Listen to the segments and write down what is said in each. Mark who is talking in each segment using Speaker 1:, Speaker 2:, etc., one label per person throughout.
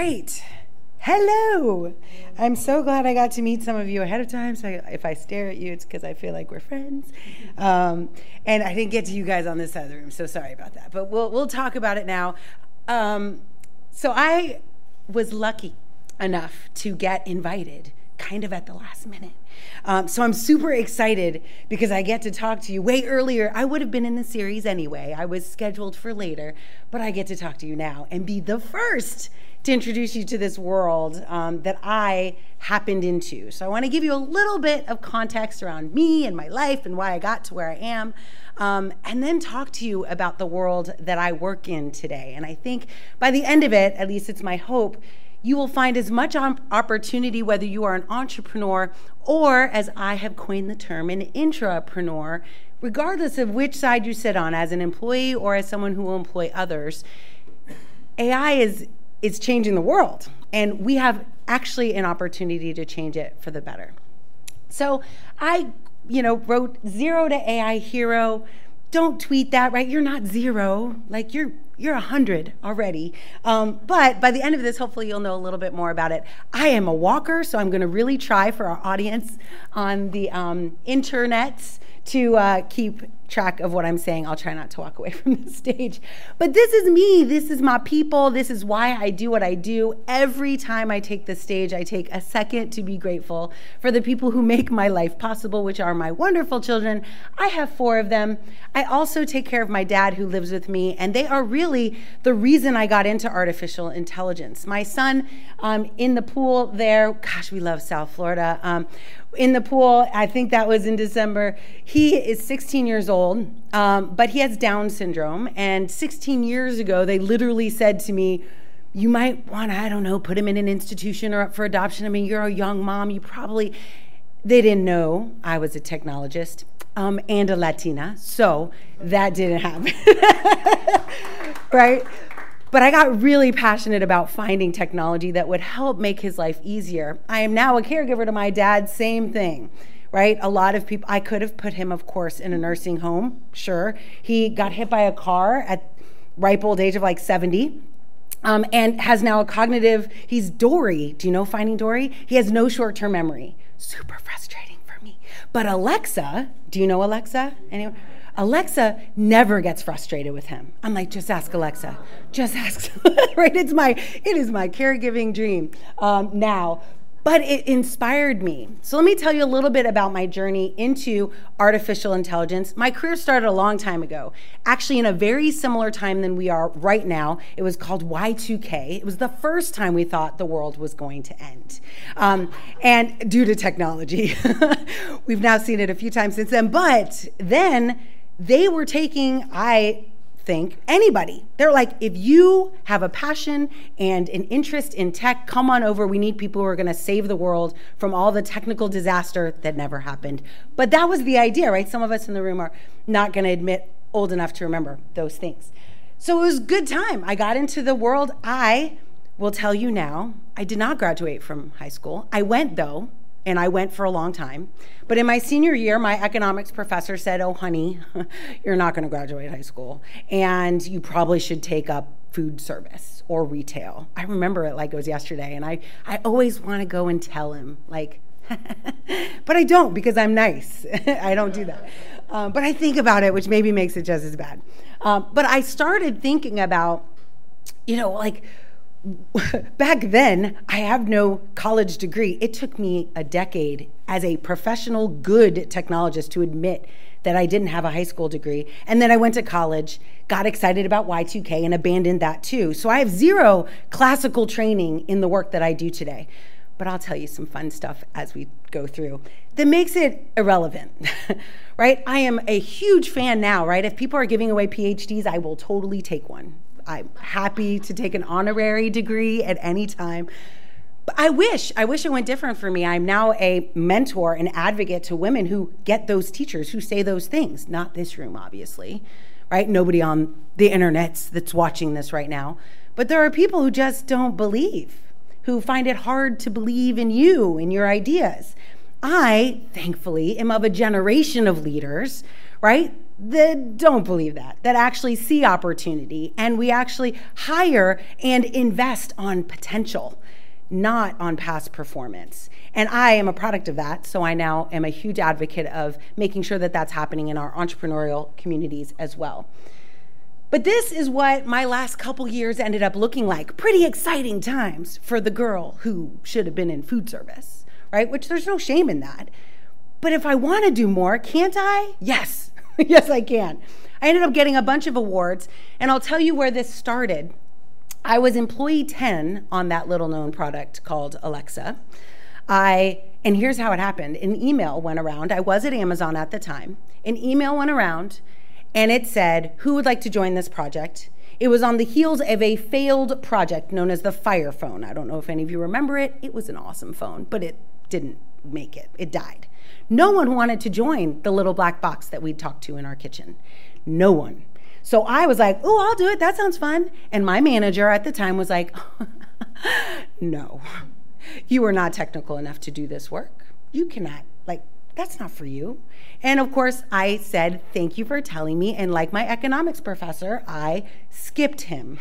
Speaker 1: right. Hello. I'm so glad I got to meet some of you ahead of time. So if I stare at you, it's because I feel like we're friends. And I didn't get to you guys on this side of the room, so sorry about that. But we'll talk about it now. So I was lucky enough to get invited kind of at the last minute. So I'm super excited because I get to talk to you way earlier. I would have been in the series anyway. I was scheduled for later, but I get to talk to you now and be the first to introduce you to this world that I happened into. So I want to give you a little bit of context around me and my life and why I got to where I am, and then talk to you about the world that I work in today. And I think by the end of it, at least it's my hope, you will find as much opportunity whether you are an entrepreneur or, as I have coined the term, an intrapreneur, regardless of which side you sit on, as an employee or as someone who will employ others. AI is changing the world, and we have actually an opportunity to change it for the better. So I, wrote Zero to AI Hero. Don't tweet that, right? You're not zero, like you're 100 already. But by the end of this, hopefully you'll know a little bit more about it. I am a walker, so I'm going to really try for our audience on the internets to keep track of what I'm saying. I'll try not to walk away from the stage. But this is me. This is my people. This is why I do what I do. Every time I take the stage, I take a second to be grateful for the people who make my life possible, which are my wonderful children. I have 4 of them. I also take care of my dad who lives with me, and they are really the reason I got into artificial intelligence. My son in the pool there, gosh, we love South Florida, in the pool, I think that was in December. He is 16 years old, but he has Down syndrome. And 16 years ago, they literally said to me, you might want to, I don't know, put him in an institution or up for adoption. I mean, you're a young mom. They didn't know I was a technologist and a Latina. So that didn't happen, right? But I got really passionate about finding technology that would help make his life easier. I am now a caregiver to my dad, same thing, right? A lot of people, I could have put him, of course, in a nursing home, sure. He got hit by a car at ripe old age of like 70. And has now he's Dory. Do you know Finding Dory? He has no short-term memory. Super frustrating for me. But Alexa, do you know Alexa? Anyone? Alexa never gets frustrated with him. I'm like, just ask Alexa. Just ask, right? It is my caregiving dream now. But it inspired me. So let me tell you a little bit about my journey into artificial intelligence. My career started a long time ago, actually in a very similar time than we are right now. It was called Y2K. It was the first time we thought the world was going to end. And due to technology, we've now seen it a few times since then. But then they were taking, I think, anybody. They're like, if you have a passion and an interest in tech, come on over. We need people who are going to save the world from all the technical disaster that never happened. But that was the idea, right? Some of us in the room are not going to admit old enough to remember those things. So it was a good time. I got into the world. I will tell you now, I did not graduate from high school. I went, though, and I went for a long time. But in my senior year, my economics professor said, oh, honey, you're not going to graduate high school, and you probably should take up food service or retail. I remember it like it was yesterday, and I always want to go and tell him, like, but I don't because I'm nice. I don't do that. But I think about it, which maybe makes it just as bad. But I started thinking about, back then, I have no college degree. It took me a decade as a professional, good technologist to admit that I didn't have a high school degree. And then I went to college, got excited about Y2K, and abandoned that too. So I have 0 classical training in the work that I do today. But I'll tell you some fun stuff as we go through that makes it irrelevant, right? I am a huge fan now, right? If people are giving away PhDs, I will totally take one. I'm happy to take an honorary degree at any time. But I wish it went different for me. I'm now a mentor and advocate to women who get those teachers who say those things. Not this room, obviously, right? Nobody on the internet that's watching this right now. But there are people who just don't believe, who find it hard to believe in you and your ideas. I, thankfully, am of a generation of leaders, right, that don't believe that actually see opportunity, and we actually hire and invest on potential, not on past performance. And I am a product of that, so I now am a huge advocate of making sure that that's happening in our entrepreneurial communities as well. But this is what my last couple years ended up looking like. Pretty exciting times for the girl who should have been in food service, right? Which there's no shame in that. But if I want to do more, can't I? Yes, yes I can. I ended up getting a bunch of awards, and I'll tell you where this started. I was employee 10 on that little known product called Alexa. And here's how it happened. An email went around. I was at Amazon at the time. An email went around, and it said, who would like to join this project? It was on the heels of a failed project known as the Fire Phone. I don't know if any of you remember it. It was an awesome phone, but it didn't make it. It died. No one wanted to join the little black box that we'd talked to in our kitchen. No one. So I was like, oh, I'll do it. That sounds fun. And my manager at the time was like, no, you are not technical enough to do this work. You cannot, that's not for you. And of course, I said, thank you for telling me. And like my economics professor, I skipped him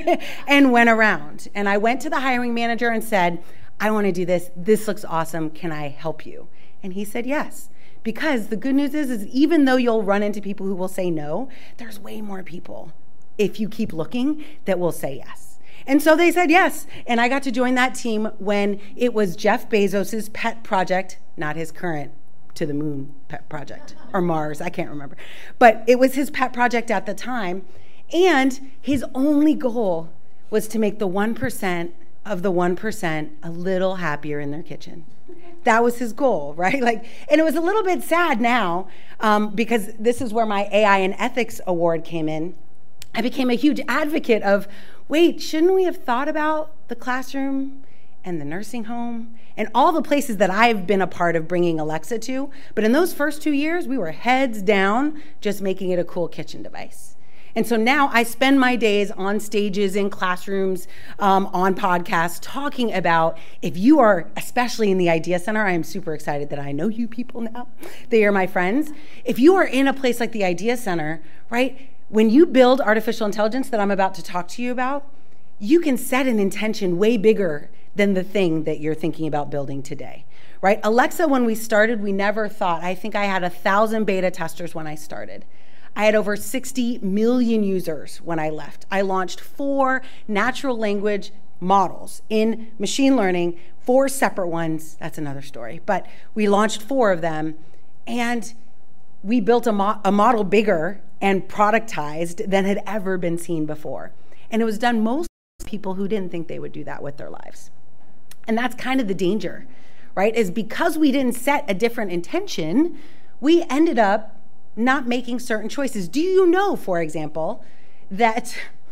Speaker 1: and went around. And I went to the hiring manager and said, I want to do this. This looks awesome. Can I help you? And he said, yes. Because the good news is even though you'll run into people who will say no, there's way more people, if you keep looking, that will say yes. And so they said yes. And I got to join that team when it was Jeff Bezos's pet project, not his current to the moon pet project, or Mars, I can't remember. But it was his pet project at the time. And his only goal was to make the 1% of the 1% a little happier in their kitchen. That was his goal, right? And it was a little bit sad now because this is where my AI and ethics award came in. I became a huge advocate of, wait, shouldn't we have thought about the classroom and the nursing home and all the places that I've been a part of bringing Alexa to? But in those first 2 years, we were heads down just making it a cool kitchen device. And so now I spend my days on stages, in classrooms, on podcasts, talking about if you are, especially in the Idea Center, I am super excited that I know you people now. They are my friends. If you are in a place like the Idea Center, right, when you build artificial intelligence that I'm about to talk to you about, you can set an intention way bigger than the thing that you're thinking about building today, right? Alexa, when we started, we never thought, I think I had 1,000 beta testers when I started. I had over 60 million users when I left. I launched 4 natural language models in machine learning, 4 separate ones. That's another story. But we launched 4 of them, and we built a model bigger and productized than had ever been seen before. And it was done most people who didn't think they would do that with their lives. And that's kind of the danger, right? Is because we didn't set a different intention, we ended up not making certain choices. Do you know, for example, that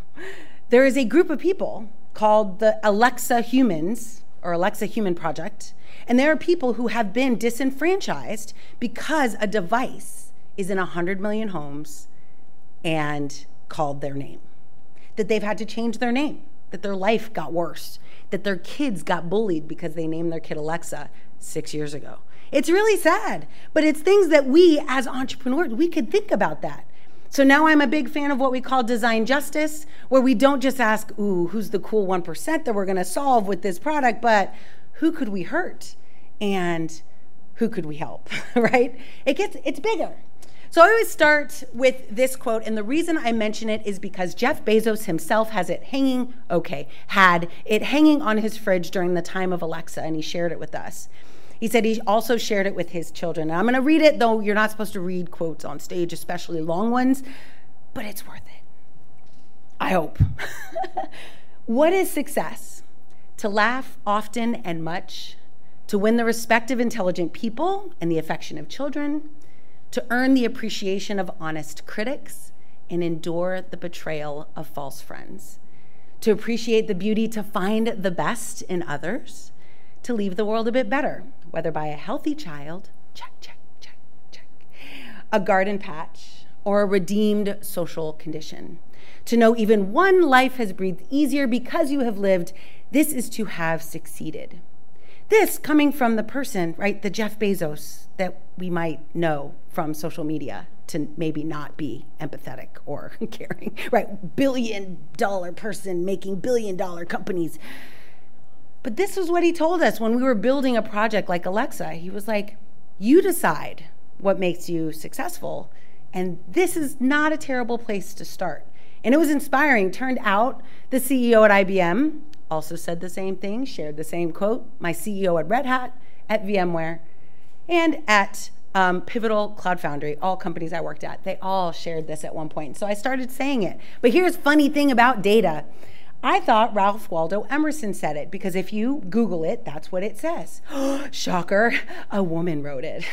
Speaker 1: there is a group of people called the Alexa Humans, or Alexa Human Project, and there are people who have been disenfranchised because a device is in 100 million homes and called their name, that they've had to change their name, that their life got worse, that their kids got bullied because they named their kid Alexa 6 years ago. It's really sad, but it's things that we as entrepreneurs, we could think about that. So now I'm a big fan of what we call design justice, where we don't just ask, ooh, who's the cool 1% that we're gonna solve with this product, but who could we hurt and who could we help, right? It's bigger. So I always start with this quote, and the reason I mention it is because Jeff Bezos himself had it hanging on his fridge during the time of Alexa, and he shared it with us. He said he also shared it with his children. And I'm going to read it, though you're not supposed to read quotes on stage, especially long ones, but it's worth it. I hope. What is success? To laugh often and much, to win the respect of intelligent people and the affection of children, to earn the appreciation of honest critics and endure the betrayal of false friends, to appreciate the beauty, to find the best in others, to leave the world a bit better, whether by a healthy child, check, check, check, check, a garden patch, or a redeemed social condition. To know even one life has breathed easier because you have lived, this is to have succeeded. This coming from the person, right, the Jeff Bezos that we might know from social media to maybe not be empathetic or caring, right? $billion person making $billion companies. But this was what he told us when we were building a project like Alexa. He was like, you decide what makes you successful, and this is not a terrible place to start. And it was inspiring. Turned out the CEO at IBM also said the same thing, shared the same quote. My CEO at Red Hat, at VMware, and at Pivotal Cloud Foundry, all companies I worked at, they all shared this at one point. So I started saying it. But here's a funny thing about data. I thought Ralph Waldo Emerson said it, because if you Google it, that's what it says. Shocker, a woman wrote it,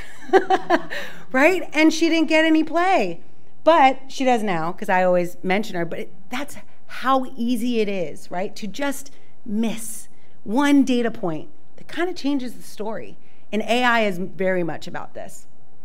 Speaker 1: right? And she didn't get any play. But she does now, because I always mention her, but that's how easy it is, right? To just miss one data point that kind of changes the story. And AI is very much about this.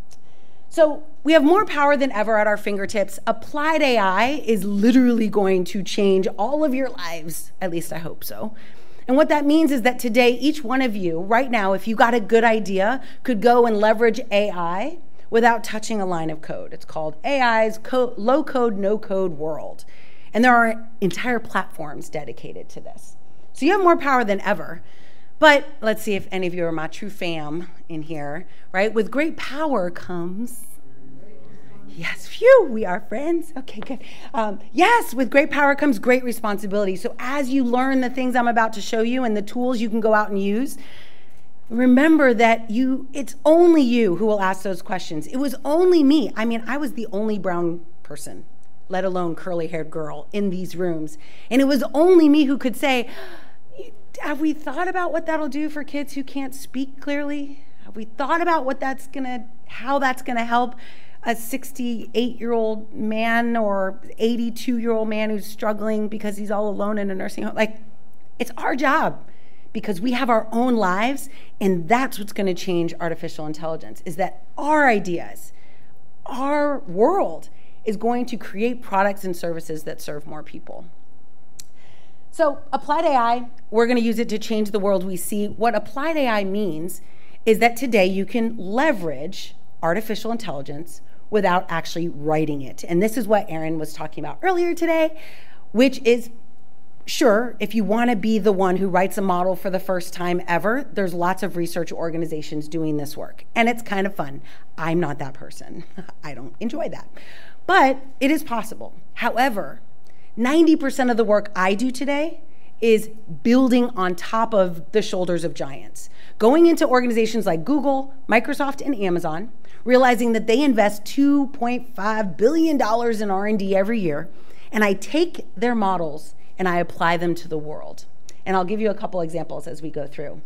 Speaker 1: So we have more power than ever at our fingertips. Applied AI is literally going to change all of your lives. At least I hope so. And what that means is that today, each one of you, right now, if you got a good idea, could go and leverage AI without touching a line of code. It's called AI's low code, no code world. And there are entire platforms dedicated to this. So you have more power than ever. But let's see if any of you are my true fam in here, right? With great power comes, yes, phew, we are friends. Okay, good. Yes, with great power comes great responsibility. So as you learn the things I'm about to show you and the tools you can go out and use, remember that it's only you who will ask those questions. It was only me. I mean, I was the only brown person, let alone curly-haired girl in these rooms. And it was only me who could say, have we thought about what that'll do for kids who can't speak clearly? Have we thought about how that's gonna help a 68-year-old man or 82-year-old man who's struggling because he's all alone in a nursing home? Like, it's our job, because we have our own lives, and that's what's gonna change artificial intelligence, is that our ideas, our world is going to create products and services that serve more people. So applied AI, we're going to use it to change the world we see. What applied AI means is that today you can leverage artificial intelligence without actually writing it. And this is what Aaron was talking about earlier today, which is, sure, if you want to be the one who writes a model for the first time ever, there's lots of research organizations doing this work. And it's kind of fun. I'm not that person. I don't enjoy that. But it is possible. However, 90% of the work I do today is building on top of the shoulders of giants. Going into organizations like Google, Microsoft, and Amazon, realizing that they invest $2.5 billion in R&D every year, and I take their models and I apply them to the world. And I'll give you a couple examples as we go through.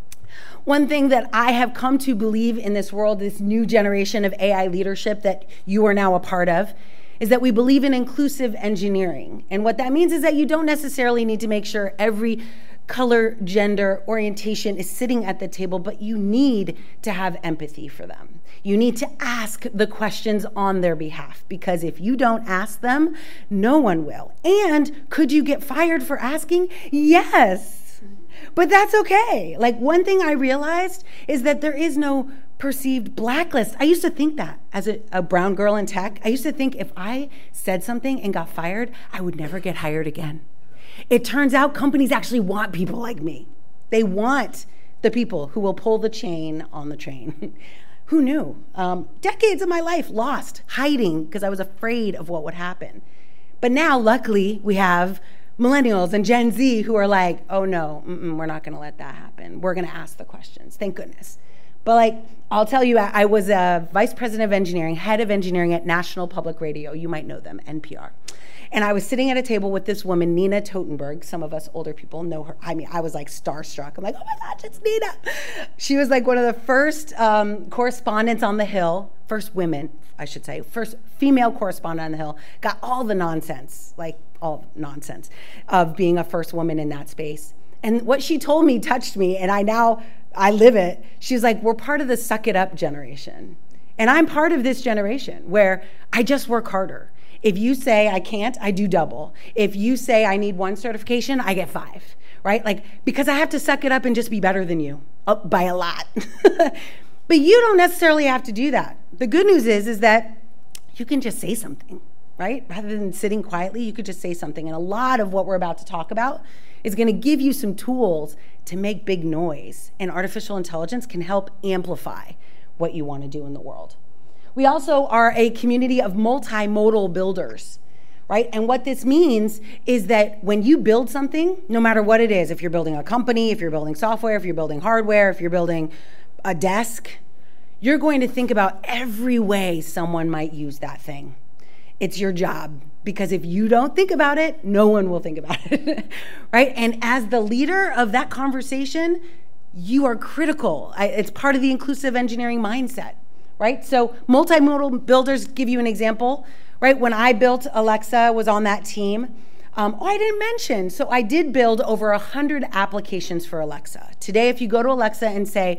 Speaker 1: One thing that I have come to believe in this world, this new generation of AI leadership that you are now a part of, is that we believe in inclusive engineering. And what that means is that you don't necessarily need to make sure every color, gender, orientation is sitting at the table, but you need to have empathy for them. You need to ask the questions on their behalf, because if you don't ask them, no one will. And could you get fired for asking? Yes. But that's okay. Like, one thing I realized is that there is no perceived blacklist. I used to think that as a brown girl in tech. I used to think if I said something and got fired, I would never get hired again. It turns out companies actually want people like me. They want the people who will pull the chain on the train. Who knew? Decades of my life lost, hiding because I was afraid of what would happen. But now, luckily, we have millennials and Gen Z who are like, oh no, we're not gonna let that happen. We're gonna ask the questions, thank goodness. But like, I'll tell you, I was a vice president of engineering, head of engineering at National Public Radio. You might know them, NPR. And I was sitting at a table with this woman, Nina Totenberg. Some of us older people know her. I mean, I was like starstruck. I'm like, oh my gosh, it's Nina. She was like one of the first correspondents on the Hill, first women, I should say, first female correspondent on the Hill, got all the nonsense, like all nonsense of being a first woman in that space. And what she told me touched me, and I live it. She's like, we're part of the suck it up generation. And I'm part of this generation where I just work harder. If you say I can't, I do double. If you say I need 1 certification, I get 5, right? Like, because I have to suck it up and just be better than you by a lot. But you don't necessarily have to do that. The good news is that you can just say something, right? Rather than sitting quietly, you could just say something. And a lot of what we're about to talk about is going to give you some tools to make big noise. And artificial intelligence can help amplify what you want to do in the world. We also are a community of multimodal builders, right? And what this means is that when you build something, no matter what it is, if you're building a company, if you're building software, if you're building hardware, if you're building a desk, you're going to think about every way someone might use that thing. It's your job, because if you don't think about it, no one will think about it, right? And as the leader of that conversation, you are critical. It's part of the inclusive engineering mindset, right? So multimodal builders, give you an example, right? When I built Alexa, was on that team. I didn't mention, so I did build over 100 applications for Alexa. Today, if you go to Alexa and say,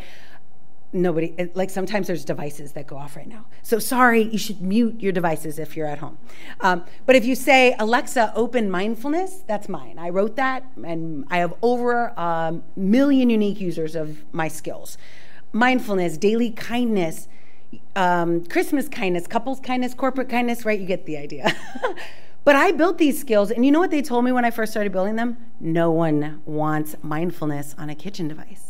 Speaker 1: like sometimes there's devices that go off right now. So sorry, you should mute your devices if you're at home. But if you say, Alexa, open mindfulness, that's mine. I wrote that, and I have over 1 million unique users of my skills. Mindfulness, daily kindness, Christmas kindness, couples kindness, corporate kindness, right? You get the idea. But I built these skills, and you know what they told me when I first started building them? No one wants mindfulness on a kitchen device.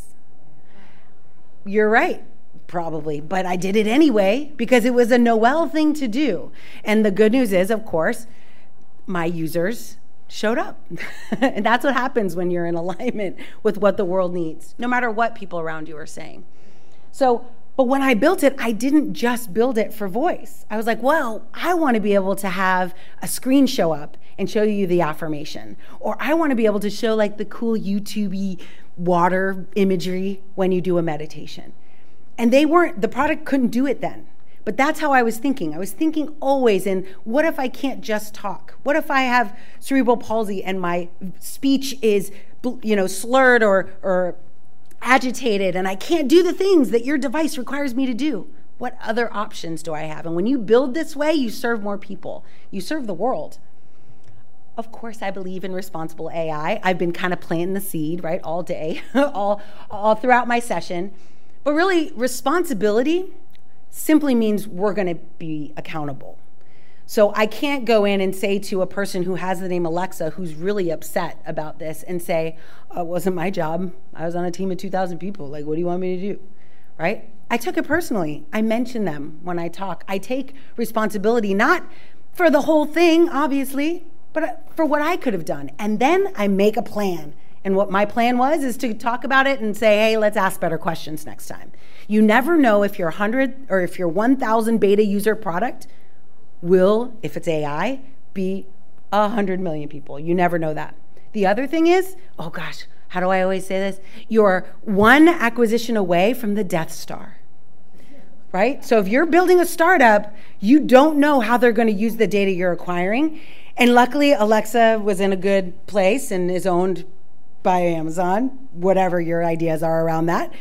Speaker 1: You're right, probably, but I did it anyway because it was a Noel thing to do. And the good news is, of course, my users showed up. And that's what happens when you're in alignment with what the world needs, no matter what people around you are saying. So, but when I built it, I didn't just build it for voice. I was like, well, I want to be able to have a screen show up and show you the affirmation. Or I want to be able to show like the cool YouTube-y water imagery when you do a meditation. And the product couldn't do it then. But that's how I was thinking. I was thinking always in, what if I can't just talk? What if I have cerebral palsy and my speech is, slurred or agitated, and I can't do the things that your device requires me to do? What other options do I have? And when you build this way, you serve more people. You serve the world. Of course, I believe in responsible AI. I've been kind of planting the seed, right, all day, all throughout my session. But really, responsibility simply means we're going to be accountable. So I can't go in and say to a person who has the name Alexa who's really upset about this and say, it wasn't my job. I was on a team of 2,000 people. Like, what do you want me to do, right? I took it personally. I mention them when I talk. I take responsibility, not for the whole thing, obviously, but for what I could have done. And then I make a plan. And what my plan was is to talk about it and say, hey, let's ask better questions next time. You never know if your 100 or if your 1,000 beta user product will, if it's AI, be 100 million people. You never know that. The other thing is, oh gosh, how do I always say this? You're one acquisition away from the Death Star, right? So if you're building a startup, you don't know how they're going to use the data you're acquiring. And luckily, Alexa was in a good place and is owned by Amazon, whatever your ideas are around that.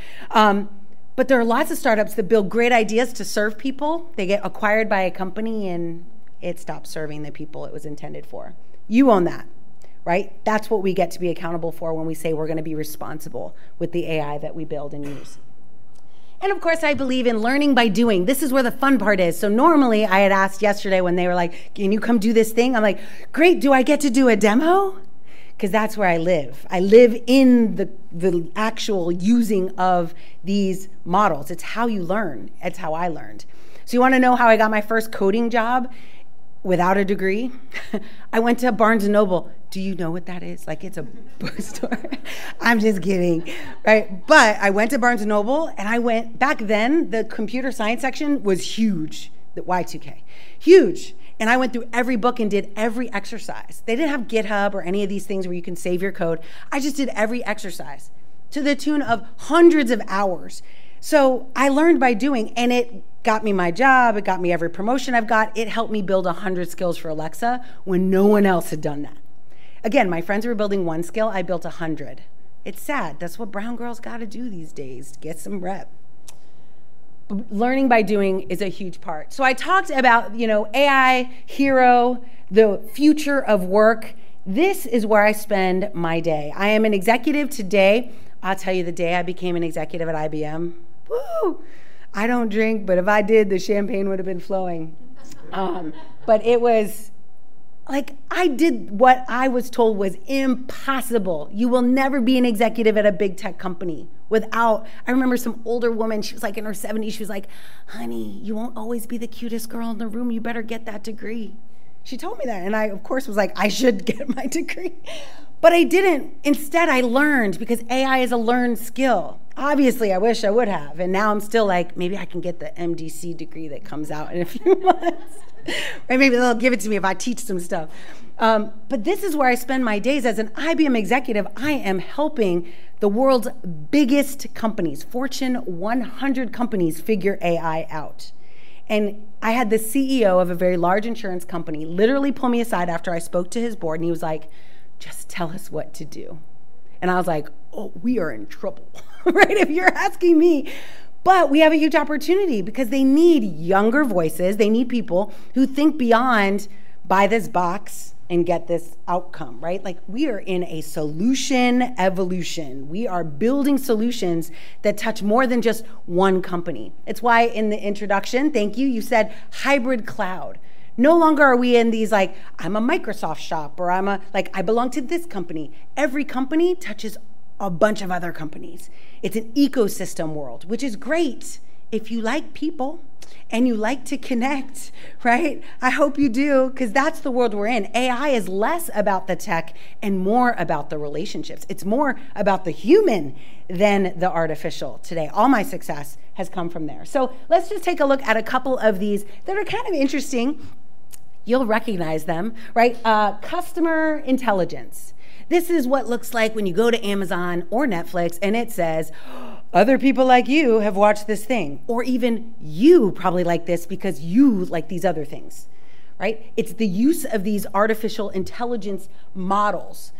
Speaker 1: But there are lots of startups that build great ideas to serve people. They get acquired by a company and it stops serving the people it was intended for. You own that, right? That's what we get to be accountable for when we say we're going to be responsible with the AI that we build and use. And of course, I believe in learning by doing. This is where the fun part is. So normally, I had asked yesterday when they were like, can you come do this thing? I'm like, great, do I get to do a demo? Because that's where I live. I live in the actual using of these models. It's how you learn. It's how I learned. So you want to know how I got my first coding job without a degree? I went to Barnes & Noble. Do you know what that is? Like, it's a bookstore. I'm just kidding, right? But I went to Barnes & Noble, and back then, the computer science section was huge, the Y2K, huge. And I went through every book and did every exercise. They didn't have GitHub or any of these things where you can save your code. I just did every exercise to the tune of hundreds of hours. So I learned by doing, and it got me my job. It got me every promotion I've got. It helped me build 100 skills for Alexa when no one else had done that. Again, my friends were building one skill. I built 100. It's sad. That's what brown girls got to do these days, get some rep. Learning by doing is a huge part. So I talked about, AI, hero, the future of work, This is where I spend my day. I am an executive today. I'll tell you the day I became an executive at IBM. Woo! I don't drink, but if I did, the champagne would have been flowing. But it was like I did what I was told was impossible. You will never be an executive at a big tech company without, I remember some older woman, she was like in her 70s, she was like, honey, you won't always be the cutest girl in the room. You better get that degree. She told me that. And I, of course, was like, I should get my degree. But I didn't. Instead, I learned because AI is a learned skill. Obviously, I wish I would have. And now I'm still like, maybe I can get the MDC degree that comes out in a few months. Or maybe they'll give it to me if I teach some stuff. But this is where I spend my days as an IBM executive. I am helping the world's biggest companies, Fortune 100 companies, figure AI out. And I had the CEO of a very large insurance company literally pull me aside after I spoke to his board, and he was like, just tell us what to do. And I was like, oh, we are in trouble, right? If you're asking me. But we have a huge opportunity because they need younger voices. They need people who think beyond, buy this box and get this outcome, right? Like we are in a solution evolution. We are building solutions that touch more than just one company. It's why in the introduction, thank you, you said hybrid cloud. No longer are we in these like, I'm a Microsoft shop or I belong to this company. Every company touches a bunch of other companies. It's an ecosystem world, which is great if you like people and you like to connect, right? I hope you do, because that's the world we're in. AI is less about the tech and more about the relationships. It's more about the human than the artificial today. All my success has come from there. So let's just take a look at a couple of these that are kind of interesting. You'll recognize them, right? Customer intelligence. This is what it looks like when you go to Amazon or Netflix and it says, other people like you have watched this thing. Or even you probably like this because you like these other things, right? It's the use of these artificial intelligence models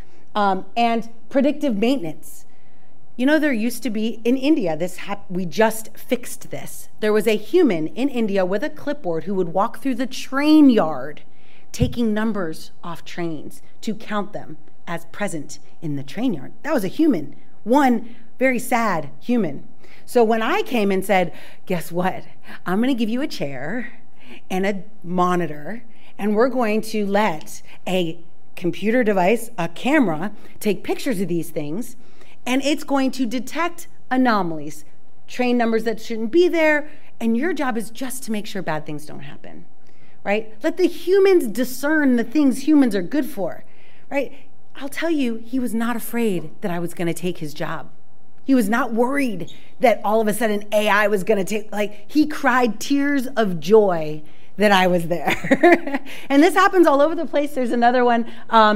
Speaker 1: and predictive maintenance. You know, there used to be in India, we just fixed this. There was a human in India with a clipboard who would walk through the train yard taking numbers off trains to count them as present in the train yard. That was a human, one very sad human. So when I came and said, guess what? I'm going to give you a chair and a monitor, and we're going to let a computer device, a camera, take pictures of these things, and it's going to detect anomalies, train numbers that shouldn't be there, and your job is just to make sure bad things don't happen, right? Let the humans discern the things humans are good for, right? I'll tell you, he was not afraid that I was going to take his job. He was not worried that all of a sudden AI was going to take, he cried tears of joy that I was there. And this happens all over the place. There's another one,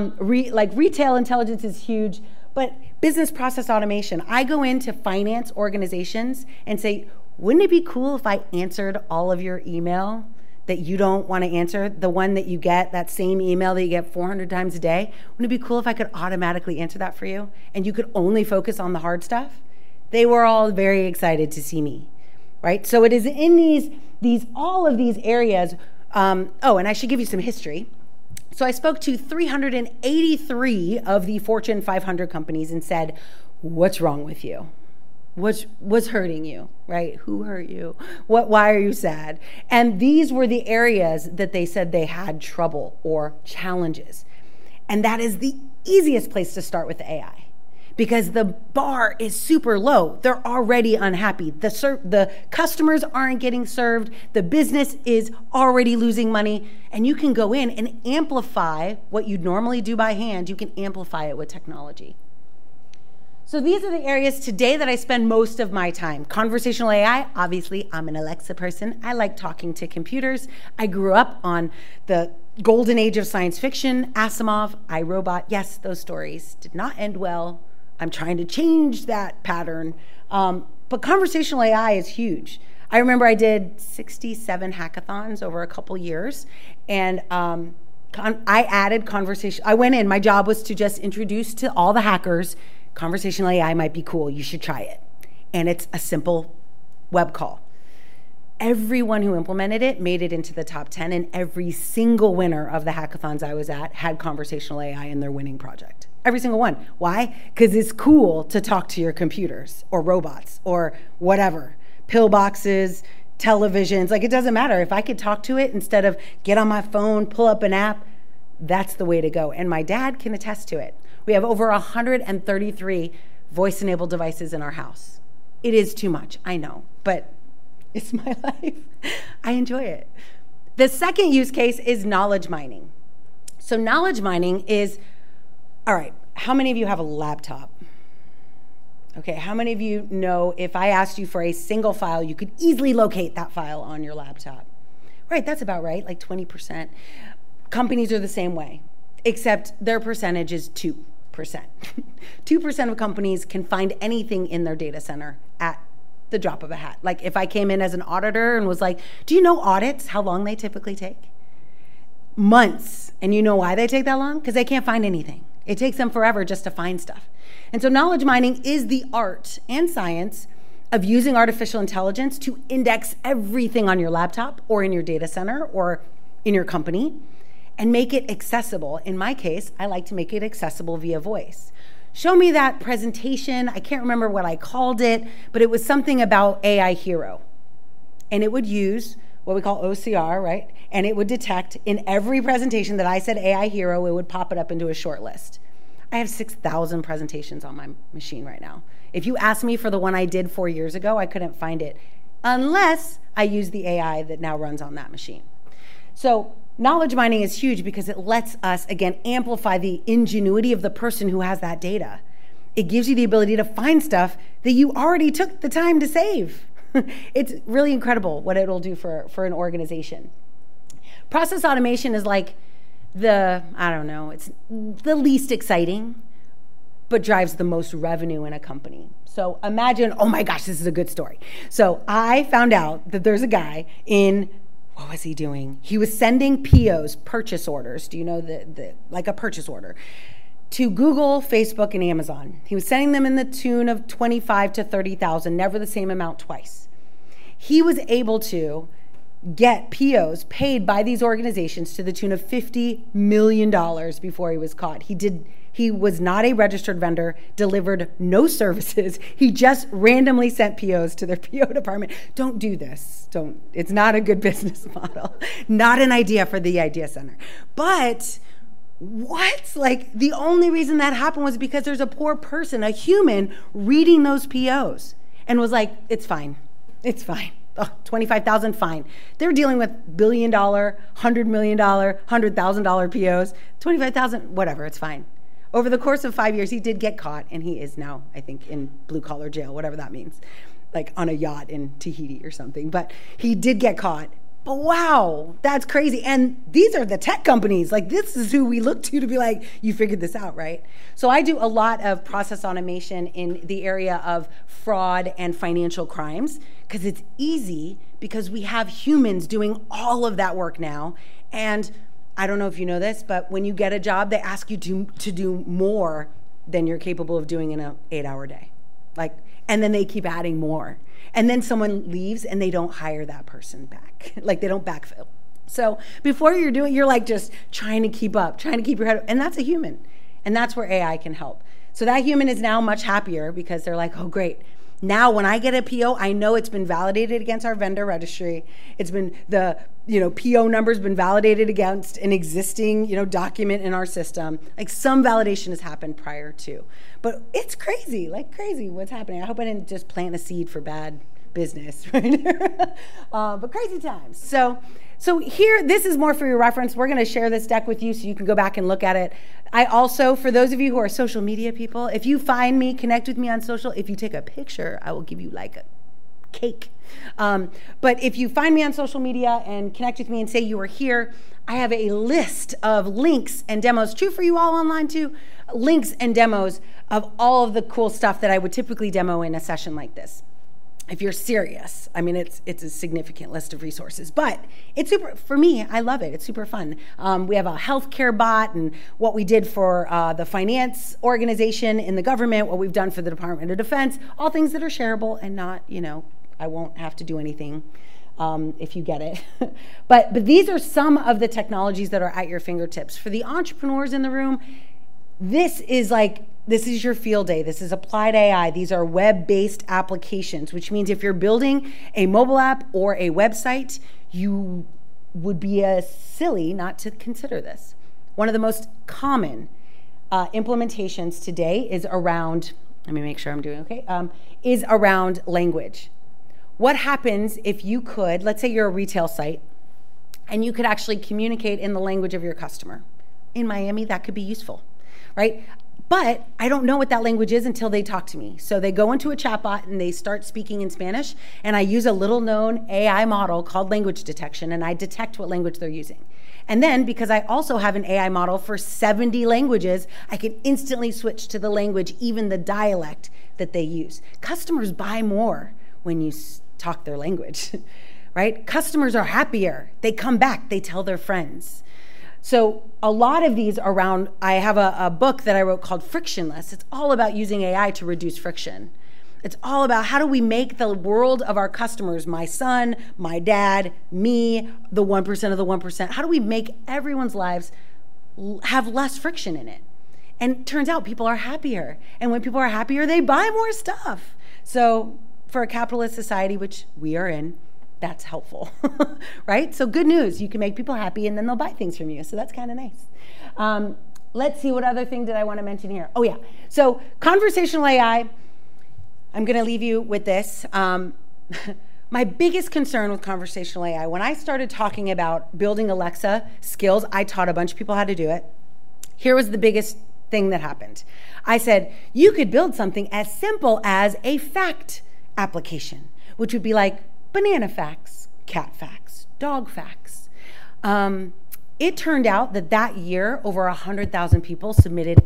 Speaker 1: retail intelligence is huge, but business process automation. I go into finance organizations and say, wouldn't it be cool if I answered all of your email that you don't want to answer, the one that you get, that same email that you get 400 times a day? Wouldn't it be cool if I could automatically answer that for you and you could only focus on the hard stuff? They were all very excited to see me, right? So it is in all of these areas. And I should give you some history. So I spoke to 383 of the Fortune 500 companies and said, what's wrong with you? What's hurting you, right? Who hurt you? Why are you sad? And these were the areas that they said they had trouble or challenges. And that is the easiest place to start with AI because the bar is super low. They're already unhappy. The customers aren't getting served. The business is already losing money. And you can go in and amplify what you'd normally do by hand. You can amplify it with technology. So these are the areas today that I spend most of my time. Conversational AI, obviously, I'm an Alexa person. I like talking to computers. I grew up on the golden age of science fiction, Asimov, iRobot. Yes, those stories did not end well. I'm trying to change that pattern. But conversational AI is huge. I remember I did 67 hackathons over a couple years, and I added conversation. I went in, my job was to just introduce to all the hackers, conversational AI might be cool, you should try it. And it's a simple web call. Everyone who implemented it made it into the top 10, and every single winner of the hackathons I was at had conversational AI in their winning project. Every single one. Why? Because it's cool to talk to your computers or robots or whatever. Pillboxes, televisions, like it doesn't matter. If I could talk to it instead of get on my phone, pull up an app, that's the way to go. And my dad can attest to it. We have over 133 voice-enabled devices in our house. It is too much, I know, but it's my life. I enjoy it. The second use case is knowledge mining. So knowledge mining is, all right, how many of you have a laptop? Okay, how many of you know if I asked you for a single file, you could easily locate that file on your laptop? Right, that's about right, like 20%. Companies are the same way, except their percentage is 2%. 2% of companies can find anything in their data center at the drop of a hat. Like if I came in as an auditor and was like, do you know audits, how long they typically take? Months. And you know why they take that long? Because they can't find anything. It takes them forever just to find stuff. And so knowledge mining is the art and science of using artificial intelligence to index everything on your laptop or in your data center or in your company and make it accessible. In my case, I like to make it accessible via voice. Show me that presentation. I can't remember what I called it, but it was something about AI Hero. And it would use what we call OCR, right? And it would detect in every presentation that I said AI Hero, it would pop it up into a short list. I have 6,000 presentations on my machine right now. If you ask me for the one I did 4 years ago, I couldn't find it unless I use the AI that now runs on that machine. So knowledge mining is huge because it lets us, again, amplify the ingenuity of the person who has that data. It gives you the ability to find stuff that you already took the time to save. It's really incredible what it'll do for an organization. Process automation is like it's the least exciting, but drives the most revenue in a company. So imagine, oh my gosh, this is a good story. So I found out that there's a guy what was he doing? He was sending POs, purchase orders. Do you know like a purchase order, to Google, Facebook, and Amazon. He was sending them in the tune of 25 to 30,000, never the same amount twice. He was able to get POs paid by these organizations to the tune of $50 million before he was caught. He was not a registered vendor, delivered no services. He just randomly sent POs to their PO department. Don't do this. It's not a good business model. Not an idea for the Idea Center. But the only reason that happened was because there's a poor person, a human, reading those POs and was like, it's fine. It's fine. Oh, 25,000, fine. They're dealing with $1 billion, $100 million, $100,000 POs. 25,000, whatever, it's fine. Over the course of 5 years, he did get caught, and he is now, I think, in blue-collar jail, whatever that means, like on a yacht in Tahiti or something. But he did get caught. But wow, that's crazy. And these are the tech companies. Like, this is who we look to be like, you figured this out, right? So I do a lot of process automation in the area of fraud and financial crimes because it's easy because we have humans doing all of that work now. And I don't know if you know this, but when you get a job, they ask you to do more than you're capable of doing in an 8-hour day. And then they keep adding more. And then someone leaves and they don't hire that person back. Like they don't backfill. So before you're like just trying to keep up, trying to keep your head up. And that's a human. And that's where AI can help. So that human is now much happier because they're like, oh, great. Now when I get a PO, I know it's been validated against our vendor registry. It's been PO number's been validated against an existing, document in our system. Like some validation has happened prior to. But it's crazy what's happening. I hope I didn't just plant a seed for bad business, right? But crazy times. So here, this is more for your reference. We're going to share this deck with you so you can go back and look at it. I also, for those of you who are social media people, if you find me, connect with me on social. If you take a picture, I will give you like a cake. But if you find me on social media and connect with me and say you were here, I have a list of links and demos, true for you all online too, links and demos of all of the cool stuff that I would typically demo in a session like this. If you're serious, I mean, it's a significant list of resources, but it's super, for me, I love it. It's super fun. We have a healthcare bot and what we did for the finance organization in the government, what we've done for the Department of Defense, all things that are shareable and not, I won't have to do anything if you get it. But these are some of the technologies that are at your fingertips. For the entrepreneurs in the room, this is your field day. This is applied AI. These are web-based applications, which means if you're building a mobile app or a website, you would be silly not to consider this. One of the most common implementations today is around, let me make sure I'm doing okay, is around language. What happens if you could, let's say you're a retail site, and you could actually communicate in the language of your customer. In Miami, that could be useful, right? But I don't know what that language is until they talk to me. So they go into a chatbot and they start speaking in Spanish, and I use a little known AI model called language detection, and I detect what language they're using. And then, because I also have an AI model for 70 languages, I can instantly switch to the language, even the dialect that they use. Customers buy more when you talk their language, right? Customers are happier. They come back, they tell their friends. So a lot of these around, I have a book that I wrote called Frictionless. It's all about using AI to reduce friction. It's all about how do we make the world of our customers, my son, my dad, me, the 1% of the 1%, how do we make everyone's lives have less friction in it? And it turns out people are happier. And when people are happier, they buy more stuff. So for a capitalist society, which we are in, that's helpful, right? So good news, you can make people happy and then they'll buy things from you. So that's kind of nice. Let's see, what other thing did I want to mention here? Oh yeah, so conversational AI, I'm gonna leave you with this. My biggest concern with conversational AI, when I started talking about building Alexa skills, I taught a bunch of people how to do it. Here was the biggest thing that happened. I said, you could build something as simple as a fact application, which would be like banana facts, cat facts, dog facts. It turned out that year, over 100,000 people submitted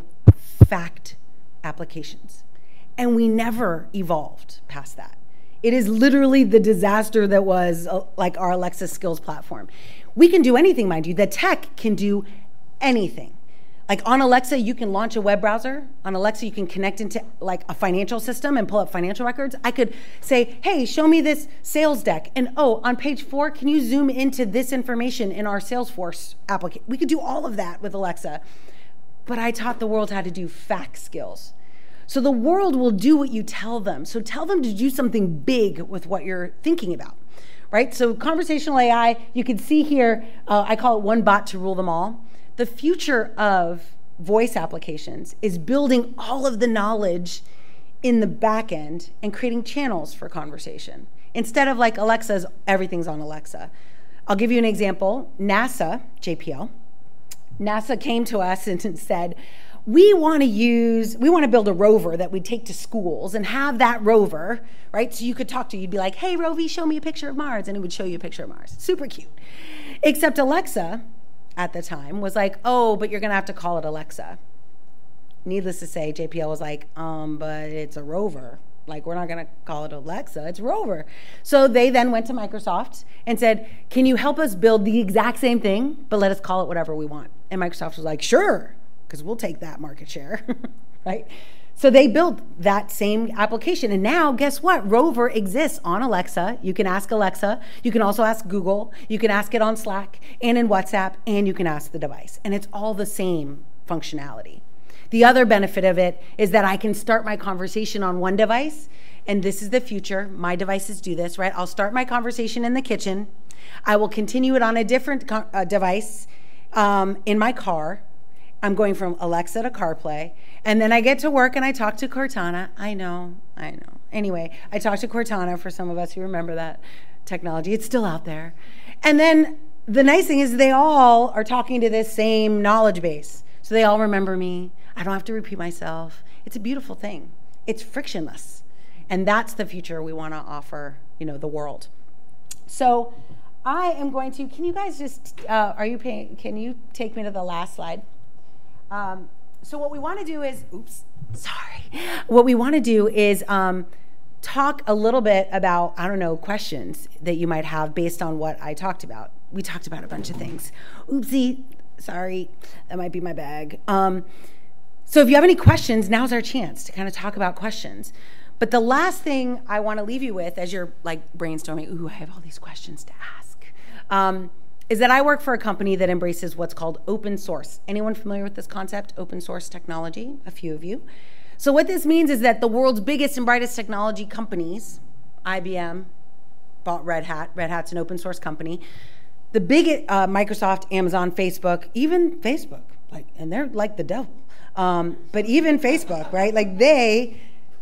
Speaker 1: fact applications. And we never evolved past that. It is literally the disaster that was like our Alexa skills platform. We can do anything, mind you. The tech can do anything. Like on Alexa, you can launch a web browser. On Alexa, you can connect into like a financial system and pull up financial records. I could say, hey, show me this sales deck. And oh, on page 4, can you zoom into this information in our Salesforce application? We could do all of that with Alexa. But I taught the world how to do fact skills. So the world will do what you tell them. So tell them to do something big with what you're thinking about, right? So conversational AI, you can see here, I call it one bot to rule them all. The future of voice applications is building all of the knowledge in the back end and creating channels for conversation. Instead of like Alexa's, everything's on Alexa. I'll give you an example. NASA, JPL, NASA came to us and said, we want to build a rover that we take to schools and have that rover, right? So you could talk to, you'd be like, hey, Rovi, show me a picture of Mars. And it would show you a picture of Mars. Super cute. Except Alexa, at the time, was like, oh, but you're going to have to call it Alexa. Needless to say, JPL was like, but it's a rover. Like, we're not going to call it Alexa, it's Rover. So they then went to Microsoft and said, can you help us build the exact same thing, but let us call it whatever we want? And Microsoft was like, sure, because we'll take that market share, right? So they built that same application. And now, guess what? Rover exists on Alexa. You can ask Alexa. You can also ask Google. You can ask it on Slack and in WhatsApp, and you can ask the device. And it's all the same functionality. The other benefit of it is that I can start my conversation on one device, and this is the future. My devices do this, right? I'll start my conversation in the kitchen. I will continue it on a different device in my car. I'm going from Alexa to CarPlay, and then I get to work and I talk to Cortana. I know. Anyway, I talk to Cortana, for some of us who remember that technology. It's still out there. And then the nice thing is they all are talking to this same knowledge base. So they all remember me. I don't have to repeat myself. It's a beautiful thing. It's frictionless. And that's the future we want to offer, the world. So I am going to, can you guys just, can you take me to the last slide? So what we want to do is, What we want to do is talk a little bit about, questions that you might have based on what I talked about. We talked about a bunch of things. Oopsie, sorry, that might be my bag. So if you have any questions, now's our chance to kind of talk about questions. But the last thing I want to leave you with as you're like brainstorming, ooh, I have all these questions to ask, is that I work for a company that embraces what's called open source. Anyone familiar with this concept, open source technology? A few of you. So what this means is that the world's biggest and brightest technology companies, IBM bought Red Hat. Red Hat's an open source company. The big Microsoft, Amazon, Facebook, even Facebook, and they're like the devil. But even Facebook, right? Like they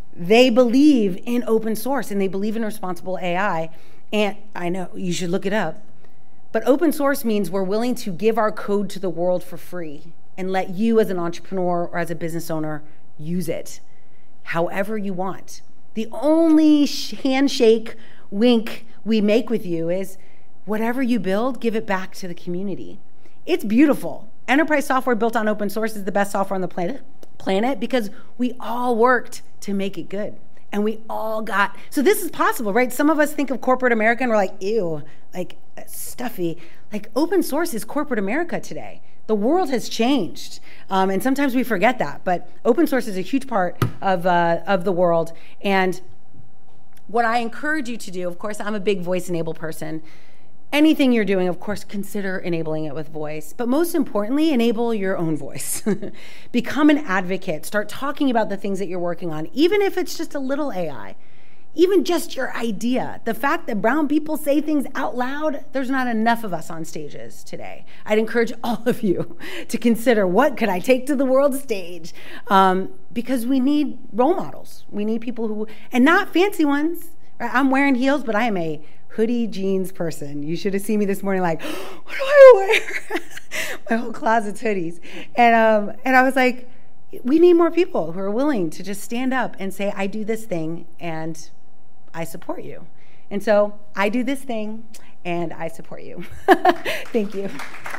Speaker 1: believe in open source and they believe in responsible AI. And I know you should look it up. But open source means we're willing to give our code to the world for free and let you as an entrepreneur or as a business owner use it however you want. The only handshake, wink we make with you is whatever you build, give it back to the community. It's beautiful. Enterprise software built on open source is the best software on the planet because we all worked to make it good. And we all got, so this is possible, right? Some of us think of corporate America and we're like, ew, like stuffy. Like open source is corporate America today. The world has changed. And sometimes we forget that, but open source is a huge part of the world. And what I encourage you to do, of course, I'm a big voice-enabled person. Anything you're doing, of course, consider enabling it with voice. But most importantly, enable your own voice. Become an advocate. Start talking about the things that you're working on, even if it's just a little AI. Even just your idea. The fact that brown people say things out loud, there's not enough of us on stages today. I'd encourage all of you to consider what could I take to the world stage? Because we need role models. We need people who, and not fancy ones. Right? I'm wearing heels, but I am a hoodie jeans person. You should have seen me this morning like, what do I wear? My whole closet's hoodies. And I was like, we need more people who are willing to just stand up and say, I do this thing and I support you. And so I do this thing and I support you. Thank you.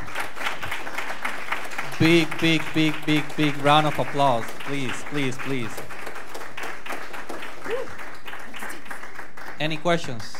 Speaker 2: Big round of applause. Please. Any questions?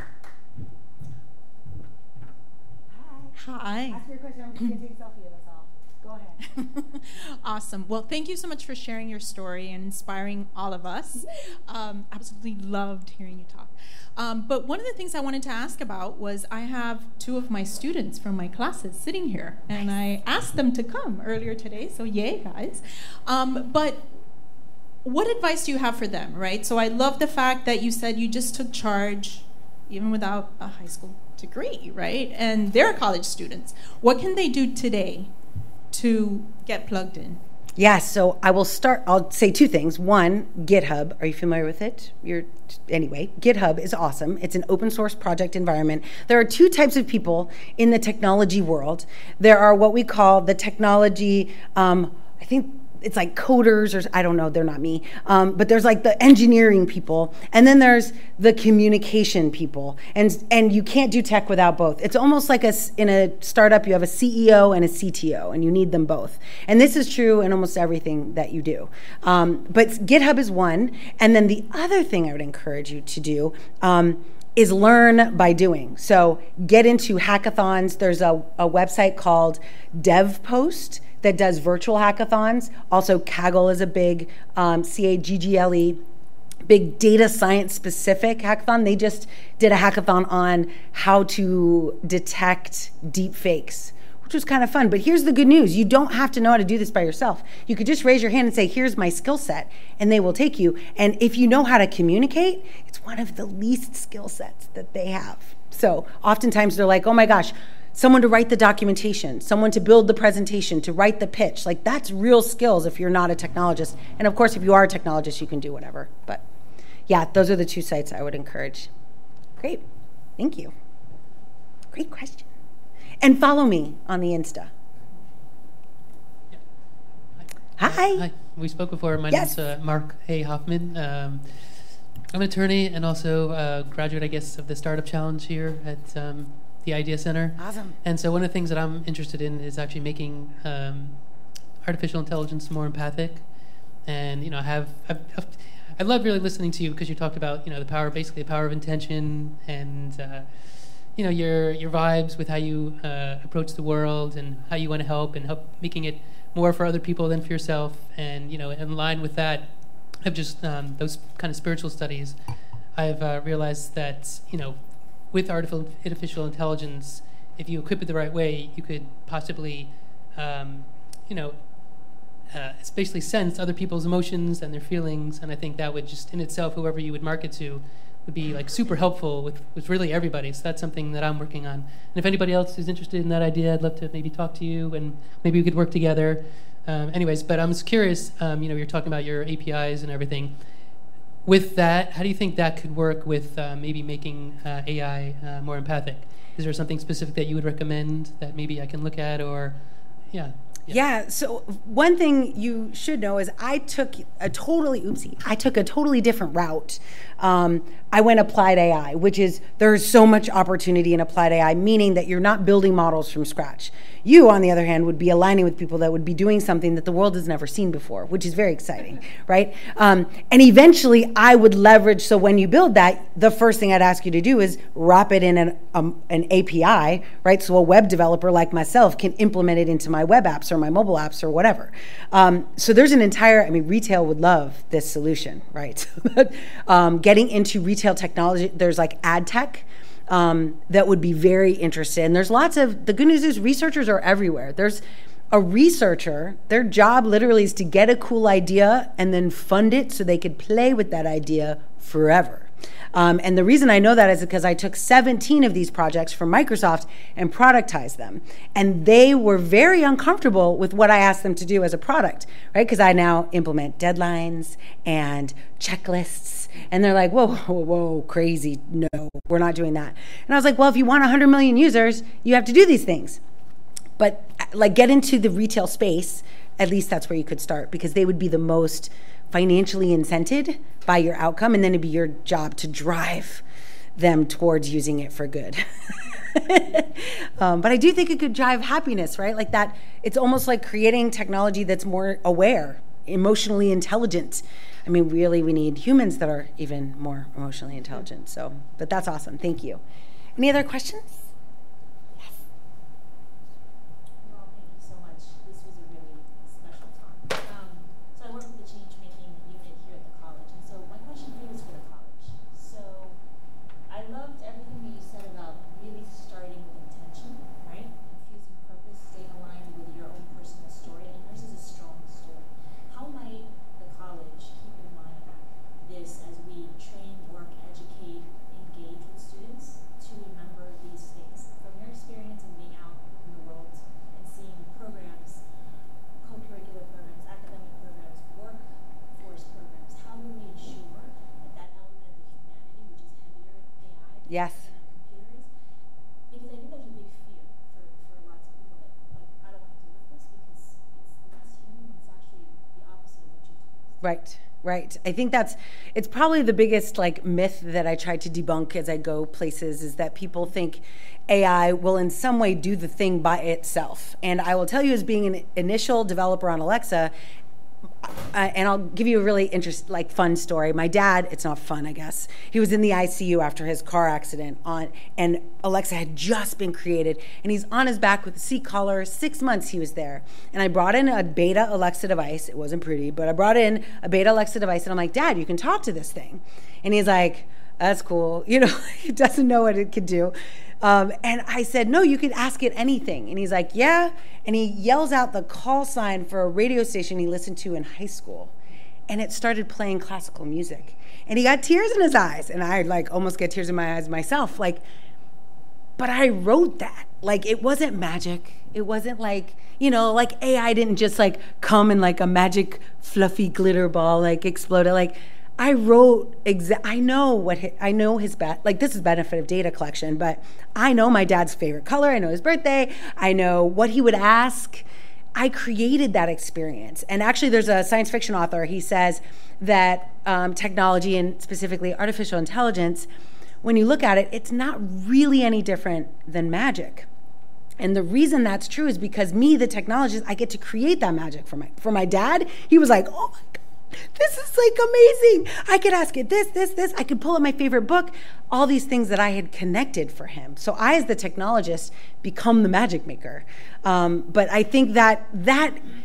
Speaker 3: Hi.
Speaker 1: Ask your question. I'm just going to take a selfie of us all. Go ahead.
Speaker 3: Awesome. Well, thank you so much for sharing your story and inspiring all of us. Absolutely loved hearing you talk. But one of the things I wanted to ask about was I have two of my students from my classes sitting here, and I asked them to come earlier today, so yay, guys. But what advice do you have for them, right? So I love the fact that you said you just took charge even without a high school degree, right? And they're college students. What can they do today to get plugged in?
Speaker 1: Yeah, so I'll say two things. One, GitHub. Are you familiar with it? Anyway, GitHub is awesome. It's an open source project environment. There are two types of people in the technology world. There are what we call the technology, I think it's like coders, or I don't know, they're not me, but there's like the engineering people, and then there's the communication people, and you can't do tech without both. It's almost like in a startup, you have a CEO and a CTO, and you need them both. And this is true in almost everything that you do. But GitHub is one, and then the other thing I would encourage you to do is learn by doing. So get into hackathons. There's a website called DevPost that does virtual hackathons. Also, Kaggle is a big, C-A-G-G-L-E, big data science specific hackathon. They just did a hackathon on how to detect deep fakes, which was kind of fun. But here's the good news. You don't have to know how to do this by yourself. You could just raise your hand and say, here's my skill set, and they will take you. And if you know how to communicate, it's one of the least skill sets that they have. So oftentimes they're like, oh my gosh, someone to write the documentation, someone to build the presentation, to write the pitch. Like that's real skills if you're not a technologist. And of course, if you are a technologist, you can do whatever. But yeah, those are the two sites I would encourage. Great, thank you. Great question. And follow me on the Insta.
Speaker 4: Yeah.
Speaker 1: Hi.
Speaker 4: Hi. We spoke before. My name's Mark A. Hoffman. I'm an attorney and also a graduate, I guess, of the Startup Challenge here at the Idea Center.
Speaker 1: Awesome.
Speaker 4: And so one of the things that I'm interested in is actually making artificial intelligence more empathic. And I love really listening to you because you talked about the power of intention and your vibes with how you approach the world and how you want to help making it more for other people than for yourself. And in line with that, of just those kind of spiritual studies, I've realized that, with artificial intelligence, if you equip it the right way, you could possibly, basically sense other people's emotions and their feelings, and I think that would just in itself, whoever you would market to, would be like super helpful with really everybody. So that's something that I'm working on. And if anybody else is interested in that idea, I'd love to maybe talk to you, and maybe we could work together. Anyways, but I'm just curious, you're talking about your APIs and everything. With that, how do you think that could work with maybe making AI more empathic? Is there something specific that you would recommend that maybe I can look at, or,
Speaker 1: Yeah, so one thing you should know is I took a totally different route. I went applied AI, which is there's so much opportunity in applied AI, meaning that you're not building models from scratch. You, on the other hand, would be aligning with people that would be doing something that the world has never seen before, which is very exciting, right? And eventually I would leverage, so when you build that, the first thing I'd ask you to do is wrap it in an API, right? So a web developer like myself can implement it into my web apps or my mobile apps or whatever. So there's an entire, retail would love this solution, right? Getting into retail technology, there's like ad tech, that would be very interested. And there's the good news is researchers are everywhere. There's a researcher, their job literally is to get a cool idea and then fund it so they could play with that idea forever. And the reason I know that is because I took 17 of these projects from Microsoft and productized them. And they were very uncomfortable with what I asked them to do as a product, right? Because I now implement deadlines and checklists. And they're like, whoa, crazy. No, we're not doing that. And I was like, well, if you want 100 million users, you have to do these things. But like get into the retail space, at least that's where you could start, because they would be the most financially incented by your outcome, and then it'd be your job to drive them towards using it for good. But I do think it could drive happiness, right? Like that, it's almost like creating technology that's more aware, emotionally intelligent. Really, we need humans that are even more emotionally intelligent. So, but that's awesome. Thank you. Any other questions? Yes.
Speaker 5: Because I think there's a big fear for lots of people that, like, I don't want to deal with this because it's less human. It's actually the opposite of what you do.
Speaker 1: Right. I think it's probably the biggest myth that I try to debunk as I go places, is that people think AI will in some way do the thing by itself. And I will tell you, as being an initial developer on Alexa, and I'll give you a really fun story. My dad, it's not fun, I guess. He was in the ICU after his car accident, and Alexa had just been created, and he's on his back with a seat collar. 6 months he was there. And I brought in a beta Alexa device. It wasn't pretty, but I brought in a beta Alexa device, and I'm like, Dad, you can talk to this thing. And he's like, that's cool. He doesn't know what it could do. And I said, no, you could ask it anything. And he's like, yeah. And he yells out the call sign for a radio station he listened to in high school. And it started playing classical music. And he got tears in his eyes. And I almost get tears in my eyes myself. But I wrote that. It wasn't magic. It wasn't AI didn't just come in a magic fluffy glitter ball, explode it. I wrote, I know his this is benefit of data collection, but I know my dad's favorite color. I know his birthday. I know what he would ask. I created that experience. And actually there's a science fiction author, he says that technology, and specifically artificial intelligence, when you look at it, it's not really any different than magic. And the reason that's true is because me, the technologist, I get to create that magic for my dad. He was like, oh my God, this is amazing. I could ask it this. I could pull up my favorite book, all these things that I had connected for him. So I, as the technologist, become the magic maker. But I think that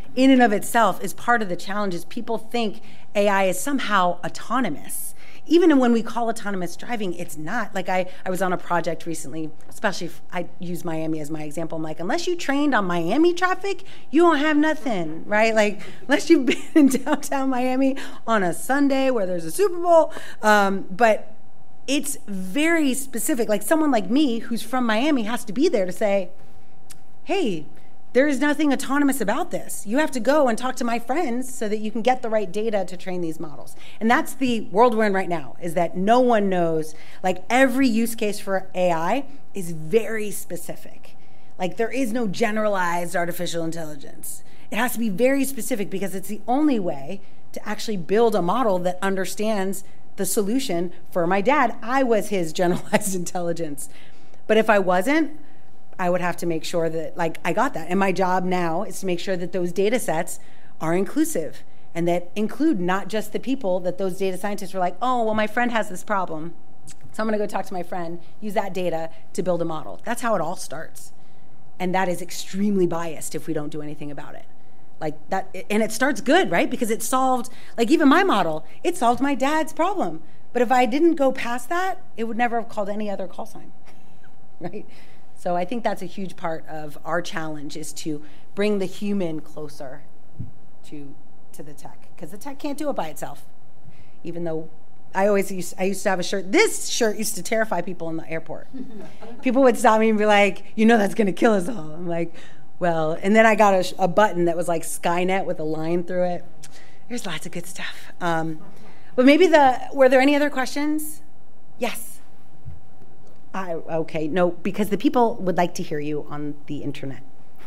Speaker 1: in and of itself is part of the challenge. Is people think AI is somehow autonomous. Even when we call autonomous driving, it's not. Like I was on a project recently, especially if I use Miami as my example. I'm like, unless you trained on Miami traffic, you don't have nothing, right? Like, unless you've been in downtown Miami on a Sunday where there's a Super Bowl. But it's very specific. Like someone like me who's from Miami has to be there to say, hey, there is nothing autonomous about this. You have to go and talk to my friends so that you can get the right data to train these models. And that's the world we're in right now, is that no one knows. Like every use case for AI is very specific. Like there is no generalized artificial intelligence. It has to be very specific because it's the only way to actually build a model that understands the solution. For my dad, I was his generalized intelligence. But if I wasn't, I would have to make sure that, like, I got that. And my job now is to make sure that those data sets are inclusive and that include not just the people that those data scientists were like, oh, well, my friend has this problem, so I'm going to go talk to my friend, use that data to build a model. That's how it all starts. And that is extremely biased if we don't do anything about it. Like that, and it starts good, right? Because it solved, like even my model, it solved my dad's problem. But if I didn't go past that, it would never have called any other call sign, right? So I think that's a huge part of our challenge, is to bring the human closer to the tech, because the tech can't do it by itself. Even though I used to have a shirt. This shirt used to terrify people in the airport. People would stop me and be like, you know that's going to kill us all. I'm like, well, and then I got a button that was like Skynet with a line through it. There's lots of good stuff. But maybe were there any other questions? Yes. Okay, no, because the people would like to hear you on the internet.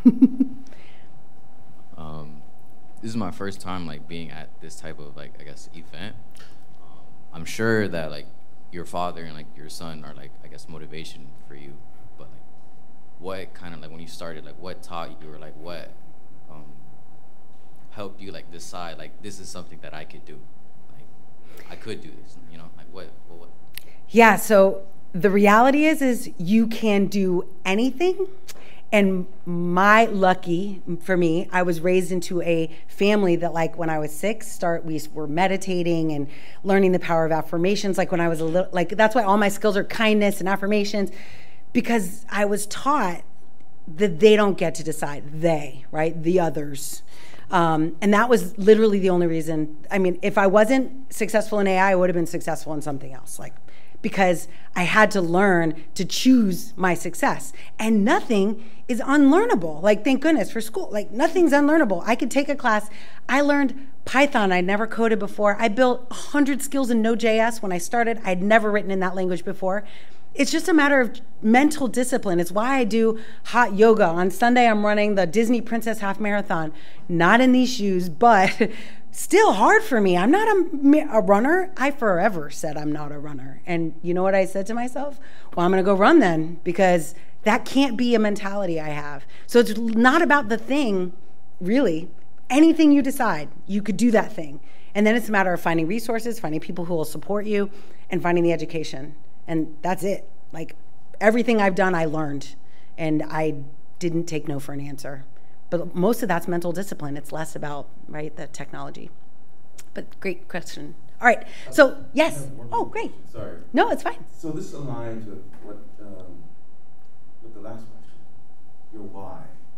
Speaker 6: This is my first time like being at this type of like, I guess, event. I'm sure that like your father and like your son are like, I guess, motivation for you. But like, what kind of like when you started, like what taught you, or like what helped you like decide like this is something that I could do, like I could do this, you know, like what?
Speaker 1: Yeah, so the reality is you can do anything. And for me, I was raised into a family that, like, when I was 6, we were meditating and learning the power of affirmations. Like when I was a little, like that's why all my skills are kindness and affirmations, because I was taught that they don't get to decide. The others. And that was literally the only reason. I mean, if I wasn't successful in AI, I would have been successful in something else. Because I had to learn to choose my success. And nothing is unlearnable. Like, thank goodness for school. Like, nothing's unlearnable. I could take a class. I learned Python. I'd never coded before. I built 100 skills in Node.js when I started. I'd never written in that language before. It's just a matter of mental discipline. It's why I do hot yoga. On Sunday, I'm running the Disney Princess Half Marathon. Not in these shoes, but still hard for me. I'm not a runner. I forever said I'm not a runner. And you know what I said to myself? Well, I'm going to go run then, because that can't be a mentality I have. So it's not about the thing, really. Anything you decide, you could do that thing. And then it's a matter of finding resources, finding people who will support you, and finding the education. And that's it. Like, everything I've done, I learned. And I didn't take no for an answer. But most of that's mental discipline. It's less about, right, the technology. But great question. All right. So, yes. Oh, great.
Speaker 7: Sorry.
Speaker 1: No, it's fine.
Speaker 7: So this aligns with what with the last question. Your why.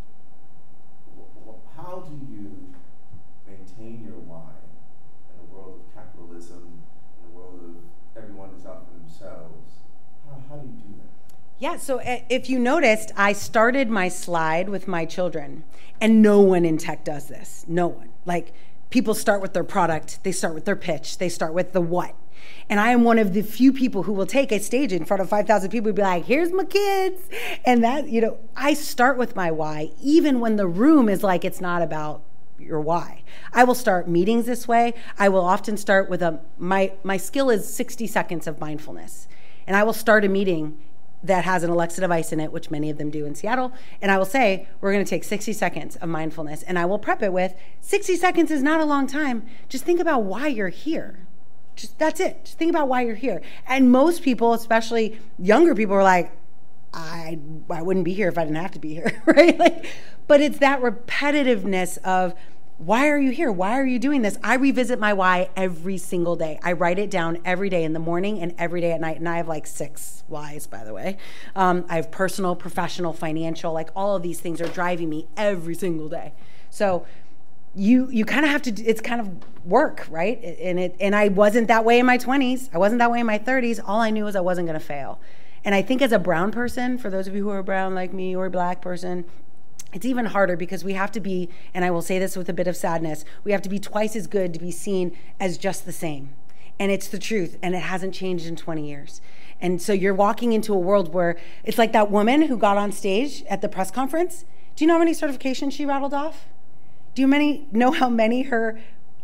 Speaker 7: How do you maintain your why in a world of capitalism, in a world of everyone is out for themselves? How do you do that?
Speaker 1: Yeah, so if you noticed, I started my slide with my children, and no one in tech does this. No one. Like, people start with their product, they start with their pitch, they start with the what. And I am one of the few people who will take a stage in front of 5,000 people and be like, here's my kids. And that, I start with my why, even when the room is like, it's not about your why. I will start meetings this way. I will often start with my skill is 60 seconds of mindfulness. And I will start a meeting that has an Alexa device in it, which many of them do in Seattle. And I will say, we're going to take 60 seconds of mindfulness. And I will prep it with, 60 seconds is not a long time. Just think about why you're here. That's it. Just think about why you're here. And most people, especially younger people, are like, I wouldn't be here if I didn't have to be here, right? But it's that repetitiveness of why are you here? Why are you doing this? I revisit my why every single day. I write it down every day in the morning and every day at night. And I have like 6 whys, by the way. I have personal, professional, financial, like all of these things are driving me every single day. So you kind of have to, it's kind of work, right? And I wasn't that way in my 20s. I wasn't that way in my 30s. All I knew was I wasn't going to fail. And I think as a brown person, for those of you who are brown like me or a black person, it's even harder because we have to be, and I will say this with a bit of sadness, we have to be twice as good to be seen as just the same. And it's the truth, and it hasn't changed in 20 years. And so you're walking into a world where it's like that woman who got on stage at the press conference. Do you know how many certifications she rattled off? Do you know how many her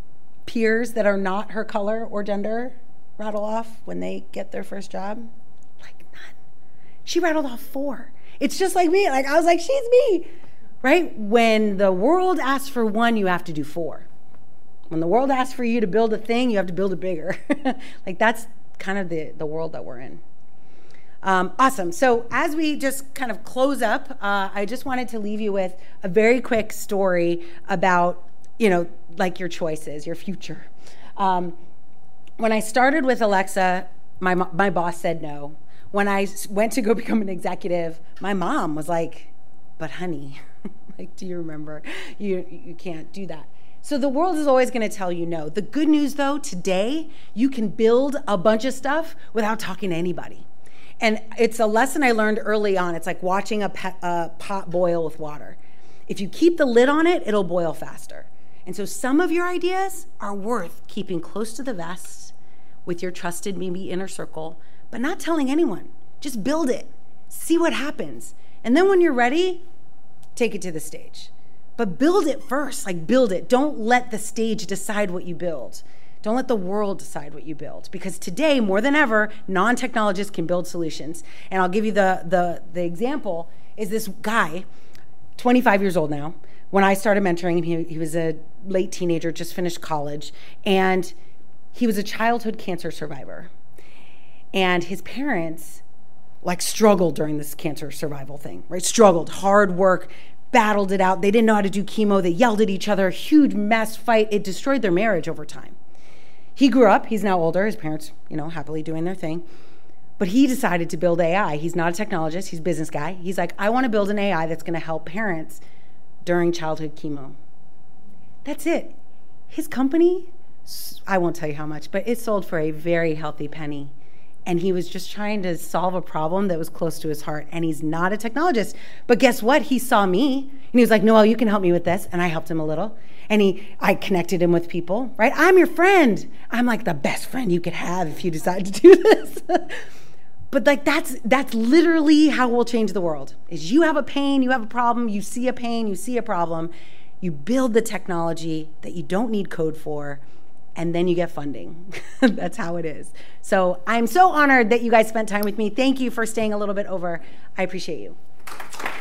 Speaker 1: peers that are not her color or gender rattle off when they get their first job? Like none. She rattled off 4. It's just like me. Like I was like, she's me. Right? When the world asks for 1, you have to do 4. When the world asks for you to build a thing, you have to build it bigger. Like that's kind of the world that we're in. Awesome. So as we just kind of close up, I just wanted to leave you with a very quick story about, like your choices, your future. When I started with Alexa, my boss said no. When I went to go become an executive, my mom was like, but honey, like, do you remember? You can't do that. So the world is always going to tell you no. The good news, though, today, you can build a bunch of stuff without talking to anybody. And it's a lesson I learned early on. It's like watching a pot boil with water. If you keep the lid on it, it'll boil faster. And so some of your ideas are worth keeping close to the vest with your trusted, maybe inner circle, but not telling anyone. Just build it. See what happens. And then when you're ready, take it to the stage. But build it first, like build it. Don't let the stage decide what you build. Don't let the world decide what you build. Because today, more than ever, non-technologists can build solutions. And I'll give you the example is this guy, 25 years old now. When I started mentoring him, he was a late teenager, just finished college. And he was a childhood cancer survivor. And his parents struggled during this cancer survival thing, right? Struggled, hard work, battled it out. They didn't know how to do chemo. They yelled at each other, huge mess fight. It destroyed their marriage over time. He grew up, he's now older, his parents, happily doing their thing. But he decided to build AI. He's not a technologist, he's a business guy. He's like, I want to build an AI that's going to help parents during childhood chemo. That's it. His company, I won't tell you how much, but it sold for a very healthy penny. And he was just trying to solve a problem that was close to his heart. And he's not a technologist. But guess what? He saw me. And he was like, Noelle, you can help me with this. And I helped him a little. And I connected him with people, right? I'm your friend. I'm like the best friend you could have if you decide to do this. But that's literally how we'll change the world. Is you have a pain, you have a problem, you see a pain, you see a problem. You build the technology that you don't need code for, and then you get funding. That's how it is. So I'm so honored that you guys spent time with me. Thank you for staying a little bit over. I appreciate you.